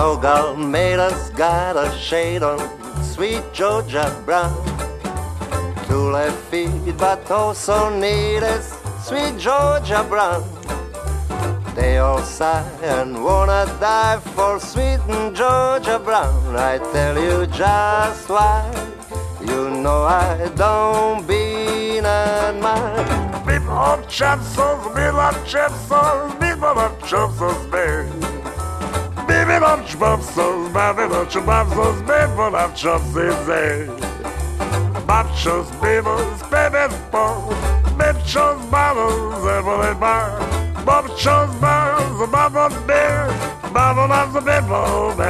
Doggone made us got a shade on sweet Georgia Brown. Two left feet, but oh so neat as sweet Georgia Brown. They all sigh and wanna die for sweet Georgia Brown. I tell you just why. You know I don't be none mine. People of chances, people of chances, people of chances, baby. People of chances, people of chances, people of chances, baby. Machos, beavers, babies, balls, bitches, bottles, every bar. Bob chose bars, Bob beer, Bob loves the people,